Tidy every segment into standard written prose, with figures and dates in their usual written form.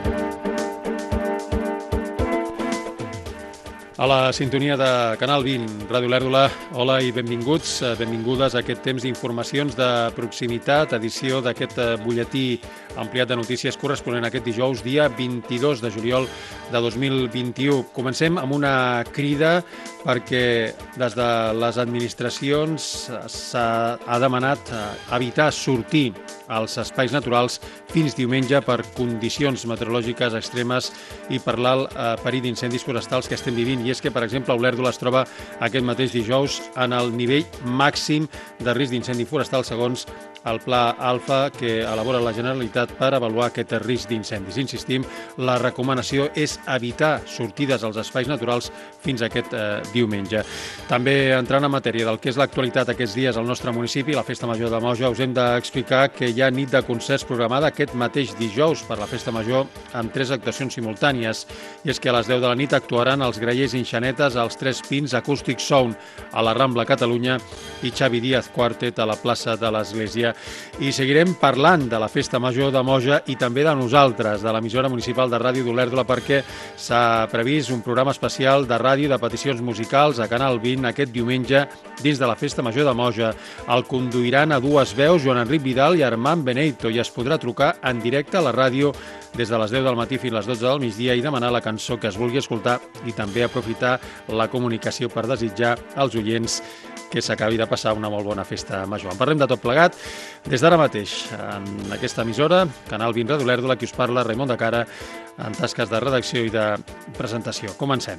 A la sintonia de Canal 20, Ràdio Olèrdola, hola i benvinguts, benvingudes a aquest temps d'informacions de proximitat, edició d'aquest butlletí ampliat de notícies corresponent a aquest dijous, dia 22 de juliol de 2021. Comencem amb una crida perquè des de les administracions s'ha demanat evitar sortir als espais naturals fins diumenge per condicions meteorològiques extremes i per l'alt perill d'incendis forestals que estem vivint. I és que, per exemple, Olèrdola es troba aquest mateix dijous en el nivell màxim de risc d'incendi forestal segons el Pla Alfa que elabora la Generalitat per avaluar aquest risc d'incendis. Insistim, la recomanació és evitar sortides als espais naturals fins a aquest diumenge. També entrant en matèria del que és l'actualitat aquests dies al nostre municipi, la Festa Major de Moja, us hem d'explicar que hi ha nit de concerts programada aquest mateix dijous per la Festa Major amb 3 actuacions simultànies. I és que a les 10 de la nit actuaran els Grallers Inxanetes als Tres Pins Acoustic Sound a la Rambla Catalunya i Xavi Díaz Quartet a la plaça de l'Església. I seguirem parlant de la Festa Major de Moja i també de nosaltres, de l'emissora municipal de ràdio d'Olèrdola, perquè s'ha previst un programa especial de ràdio de peticions musicals a Canal 20 aquest diumenge dins de la Festa Major de Moja. El conduiran a dues veus Joan Enric Vidal i Armand Beneito i es podrà trucar en directe a la ràdio des de les 10 del matí fins a les 12 del migdia i demanar la cançó que es vulgui escoltar i també aprofitar la comunicació per desitjar als oients que s'acabi de passar una molt bona festa major. En parlem de tot plegat des d'ara mateix en aquesta emissora, Canal 20 Ràdio Olèrdola, qui us parla, Raimon de Cara, en tasques de redacció i de presentació. Comencem.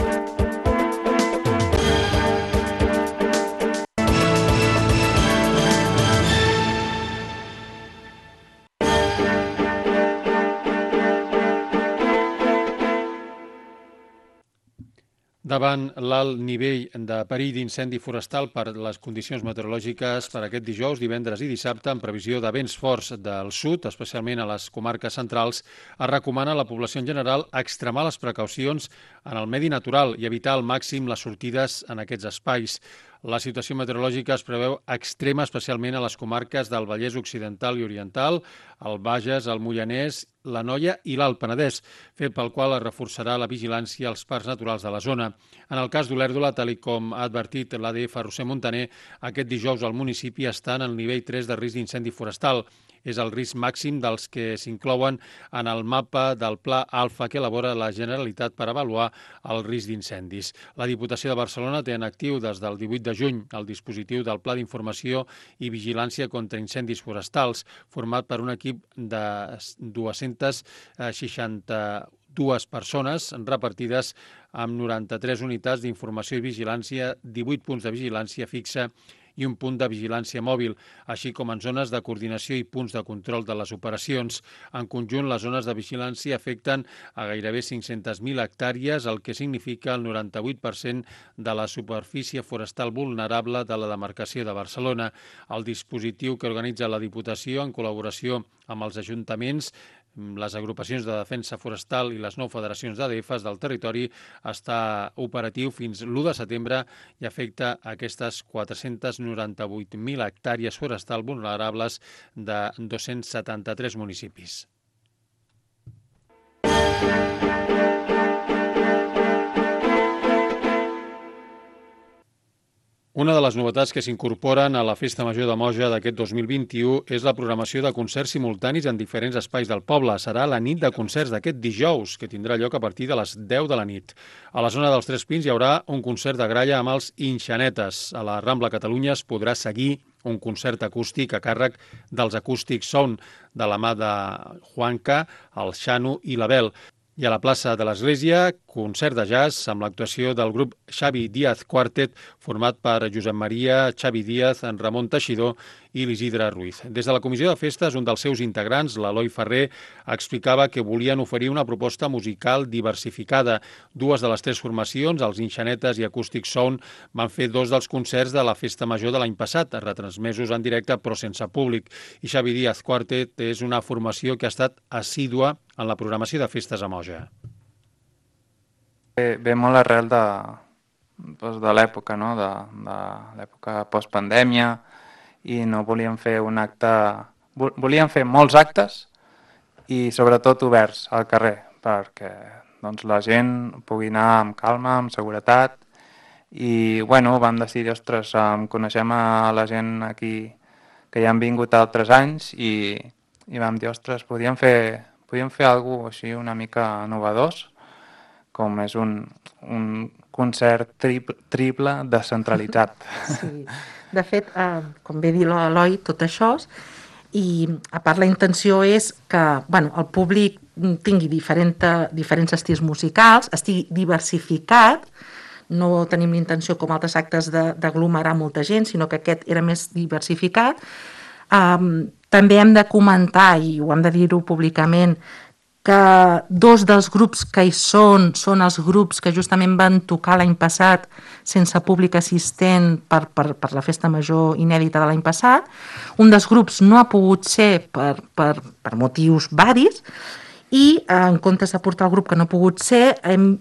Davant l'alt nivell de perill d'incendi forestal per les condicions meteorològiques per aquest dijous, divendres i dissabte, en previsió de vents forts del sud, especialment a les comarques centrals, es recomana a la població en general extremar les precaucions en el medi natural i evitar al màxim les sortides en aquests espais. La situació meteorològica es preveu extrema especialment a les comarques del Vallès Occidental i Oriental, el Bages, el Moianès, l'Anoia i l'Alt Penedès, fet pel qual es reforçarà la vigilància als parcs naturals de la zona. En el cas d'Olèrdola, tal com ha advertit l'ADF Roser Montaner, aquest dijous el municipi està en el nivell 3 de risc d'incendi forestal. És el risc màxim dels que s'inclouen en el mapa del Pla Alfa que elabora la Generalitat per avaluar el risc d'incendis. La Diputació de Barcelona té en actiu des del 18 de juny el dispositiu del Pla d'Informació i Vigilància contra Incendis Forestals, format per un equip de 262 persones repartides amb 93 unitats d'informació i vigilància, 18 punts de vigilància fixa i un punt de vigilància mòbil, així com en zones de coordinació i punts de control de les operacions. En conjunt, les zones de vigilància afecten a gairebé 500.000 hectàrees, el que significa el 98% de la superfície forestal vulnerable de la demarcació de Barcelona. El dispositiu que organitza la Diputació, en col·laboració amb els ajuntaments, les agrupacions de defensa forestal i les 9 federacions d'ADFs del territori, està operatiu fins l'1 de setembre i afecta aquestes 498.000 hectàrees forestal vulnerables de 273 municipis. Una de les novetats que s'incorporen a la Festa Major de Moja d'aquest 2021 és la programació de concerts simultanis en diferents espais del poble. Serà la nit de concerts d'aquest dijous, que tindrà lloc a partir de les 10 de la nit. A la zona dels Tres Pins hi haurà un concert de gralla amb els Inxanetes. A la Rambla Catalunya es podrà seguir un concert acústic a càrrec dels Acoustic Sound de la mà de Juanca, el Xano i l'Abel. I a la plaça de l'Església, concert de jazz amb l'actuació del grup Xavi Díaz Quartet, format per Josep Maria, Xavi Díaz, en Ramon Teixidor i l'Isidre Ruiz. Des de la Comissió de Festes, un dels seus integrants, l'Eloi Ferrer, explicava que volien oferir una proposta musical diversificada. Dues de les 3 formacions, els Inxanetes i Acoustic Sound, van fer 2 dels concerts de la Festa Major de l'any passat, retransmesos en directe però sense públic. I Xavi Díaz Quartet és una formació que ha estat assídua en la programació de festes a Moja. Ve molt arrel de l'època, no? De l'època postpandèmia, i no volíem fer un acte... Volíem fer molts actes i sobretot oberts al carrer, perquè doncs, la gent pugui anar amb calma, amb seguretat, i bueno, vam decidir, ostres, coneixem a la gent aquí que ja han vingut altres anys i vam dir, ostres, podíem fer alguna cosa així una mica novedós, com és un concert triple descentralitzat. Sí, de fet, com bé dir l'Eloi, tot això, i a part la intenció és que el públic tingui diferents estils musicals, estigui diversificat, no tenim l'intenció com altres actes d'aglomerar molta gent, sinó que aquest era més diversificat. També hem de comentar, i ho hem de dir-ho públicament, que 2 dels grups que hi són els grups que justament van tocar l'any passat sense públic assistent per la festa major inèdita de l'any passat. Un dels grups no ha pogut ser per motius varis i en comptes de portar el grup que no ha pogut ser hem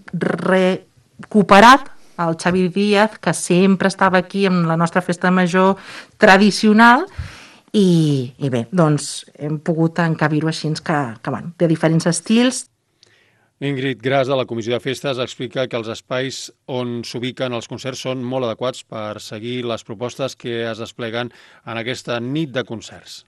recuperat el Xavi Díaz, que sempre estava aquí en la nostra festa major tradicional. I bé, doncs hem pogut encabir-ho així de diferents estils. Ingrid Gras, de la Comissió de Festes, explica que els espais on s'ubiquen els concerts són molt adequats per seguir les propostes que es despleguen en aquesta nit de concerts.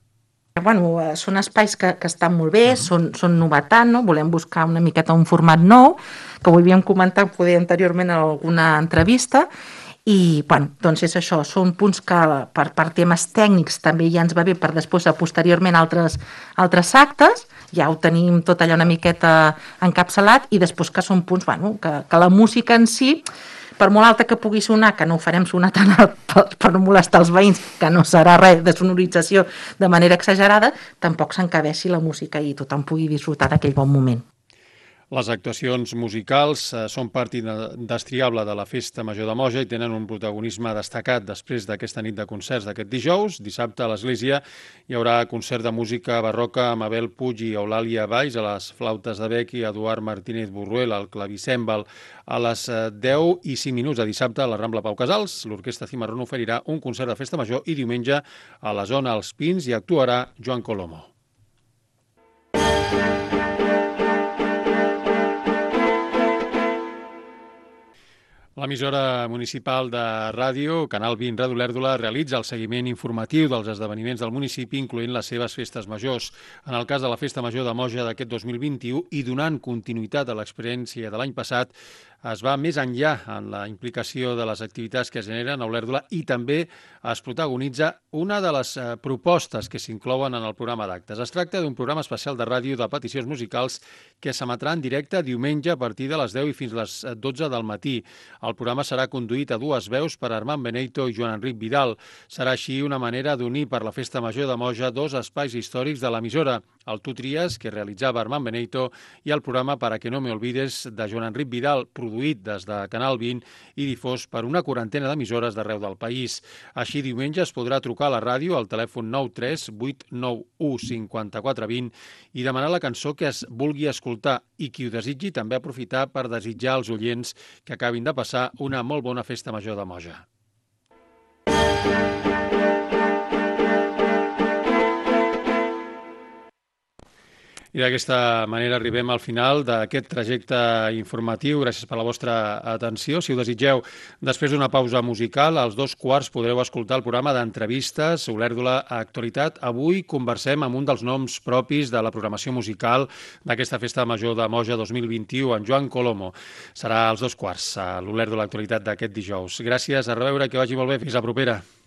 Són espais que estan molt bé, són novetat, no? Volem buscar una miqueta un format nou, que ho havíem comentat poder anteriorment en alguna entrevista, i doncs és això, són punts que per temes tècnics també ja ens va bé per després posteriorment altres actes, ja ho tenim tot allà una miqueta encapçalat, i després que són punts que la música en si, per molt alta que pugui sonar, que no ho farem sonar tan alt per no molestar els veïns, que no serà res de sonorització de manera exagerada, tampoc s'encabeixi la música i tothom pugui disfrutar d'aquell bon moment. Les actuacions musicals són part indestriable de la Festa Major de Moja i tenen un protagonisme destacat després d'aquesta nit de concerts d'aquest dijous. Dissabte a l'Església hi haurà concert de música barroca amb Abel Puig i Eulàlia Valls a les flautes de bec i Eduard Martínez Burruel al clavicèmbal. A les 10:05 de dissabte a la Rambla Pau Casals, l'Orquestra Cimarrón oferirà un concert de Festa Major i diumenge a la zona Els Pins hi actuarà Joan Colomo. L'emissora municipal de ràdio, Canal 20 Ràdio Olèrdola, realitza el seguiment informatiu dels esdeveniments del municipi, incloent les seves festes majors. En el cas de la Festa Major de Moja d'aquest 2021 i donant continuïtat a l'experiència de l'any passat, es va més enllà en la implicació de les activitats que es generen a Olèrdola i també es protagonitza una de les propostes que s'inclouen en el programa d'actes. Es tracta d'un programa especial de ràdio de peticions musicals que s'emetrà en directe diumenge a partir de les 10 i fins a les 12 del matí. El programa serà conduït a 2 veus per Armand Beneito i Joan Enric Vidal. Serà així una manera d'unir per la Festa Major de Moja 2 espais històrics de l'emissora, el Tu Tries, que realitzava Armand Beneito, i el programa Para que no me olvides, de Joan Enric Vidal, produït des de Canal 20 i difós per una quarantena d'emissores d'arreu del país. Així, diumenge es podrà trucar a la ràdio al telèfon 93 891 5420 i demanar la cançó que es vulgui escoltar, i qui ho desitgi també aprofitar per desitjar als oients que acabin de passar una molt bona Festa Major de Moja. I d'aquesta manera arribem al final d'aquest trajecte informatiu. Gràcies per la vostra atenció. Si ho desitgeu, després d'una pausa musical, als 2:15 podreu escoltar el programa d'entrevistes Olèrdola Actualitat. Avui conversem amb un dels noms propis de la programació musical d'aquesta Festa Major de Moja 2021, en Joan Colomo. Serà als 2:15 a l'Olèrdola Actualitat d'aquest dijous. Gràcies, a reveure, que vagi molt bé. Fins la propera.